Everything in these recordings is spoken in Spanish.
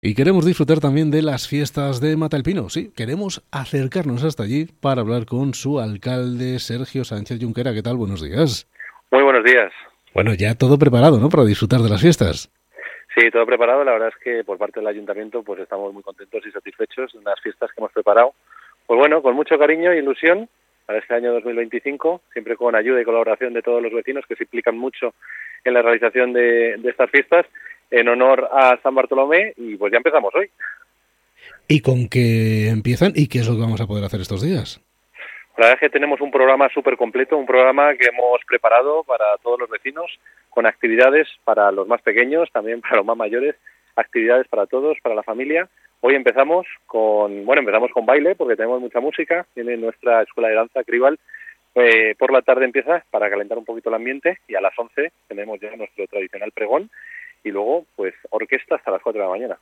Y queremos disfrutar también de las fiestas de Matalpino. Sí, queremos acercarnos hasta allí para hablar con su alcalde, Sergio Sánchez Junquera. ¿Qué tal? Buenos días. Muy buenos días. Bueno, ya todo preparado, ¿no?, para disfrutar de las fiestas. Sí, todo preparado. La verdad es que por parte del ayuntamiento pues estamos muy contentos y satisfechos de unas fiestas que hemos preparado. Pues bueno, con mucho cariño e ilusión para este año 2025, siempre con ayuda y colaboración de todos los vecinos que se implican mucho en la realización de estas fiestas en honor a San Bartolomé y pues ya empezamos hoy. ¿Y con qué empiezan y qué es lo que vamos a poder hacer estos días? La verdad es que tenemos un programa súper completo, un programa que hemos preparado para todos los vecinos, con actividades para los más pequeños, también para los más mayores, actividades para todos, para la familia. Hoy empezamos con baile, porque tenemos mucha música, viene nuestra escuela de danza, Cribal. Por la tarde empieza para calentar un poquito el ambiente y a las 11 tenemos ya nuestro tradicional pregón y luego pues orquesta hasta las 4 de la mañana.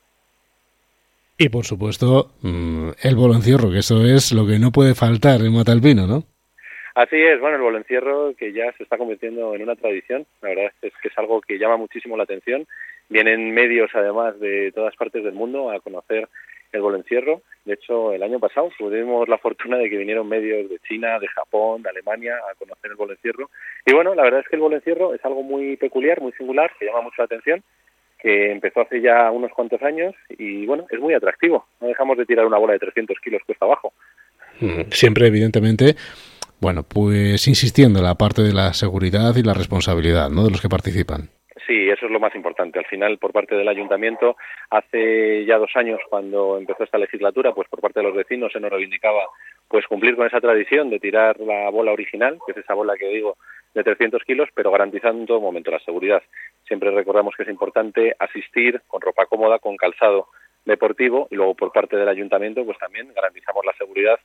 Y por supuesto, el bolo encierro, que eso es lo que no puede faltar en Matalpino, ¿no? Así es, bueno, el bolo encierro que ya se está convirtiendo en una tradición, la verdad es que es algo que llama muchísimo la atención. Vienen medios además de todas partes del mundo a conocer el bolo encierro. De hecho, el año pasado tuvimos la fortuna de que vinieron medios de China, de Japón, de Alemania a conocer el bolo encierro. Y bueno, la verdad es que el bolo encierro es algo muy peculiar, muy singular, que llama mucho la atención, que empezó hace ya unos cuantos años y bueno, es muy atractivo. No dejamos de tirar una bola de 300 kilos cuesta abajo. Siempre, evidentemente, bueno, pues insistiendo en la parte de la seguridad y la responsabilidad, ¿no?, de los que participan. Sí, eso es lo más importante. Al final, por parte del ayuntamiento, hace ya 2 años, cuando empezó esta legislatura, pues por parte de los vecinos se nos reivindicaba pues cumplir con esa tradición de tirar la bola original, que es esa bola que digo de 300 kilos, pero garantizando en todo momento la seguridad. Siempre recordamos que es importante asistir con ropa cómoda, con calzado deportivo, y luego por parte del ayuntamiento pues también garantizamos la seguridad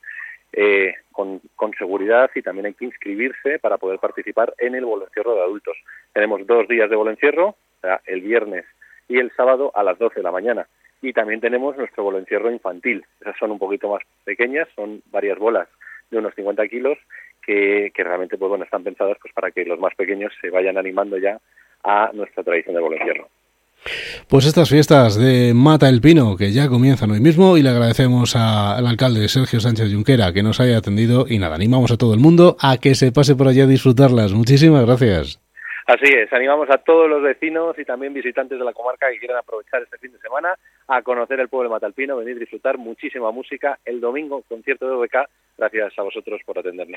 con seguridad, y también hay que inscribirse para poder participar en el boloencierro de adultos. Tenemos 2 días de boloencierro, el viernes y el sábado a las 12 de la mañana. Y también tenemos nuestro boloencierro infantil. Esas son un poquito más pequeñas, son varias bolas de unos 50 kilos que realmente pues bueno, están pensadas pues para que los más pequeños se vayan animando ya a nuestra tradición de boloencierro. Pues estas fiestas de Mata el Pino, que ya comienzan hoy mismo, y le agradecemos al alcalde Sergio Sánchez Junquera que nos haya atendido, y nada, animamos a todo el mundo a que se pase por allá a disfrutarlas. Muchísimas gracias. Así es, animamos a todos los vecinos y también visitantes de la comarca que quieran aprovechar este fin de semana a conocer el pueblo de Matalpino, venir a disfrutar muchísima música. El domingo, concierto de OBK. Gracias a vosotros por atendernos.